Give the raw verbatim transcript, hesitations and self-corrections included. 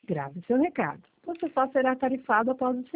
Grave seu recado. Você só será tarifado após o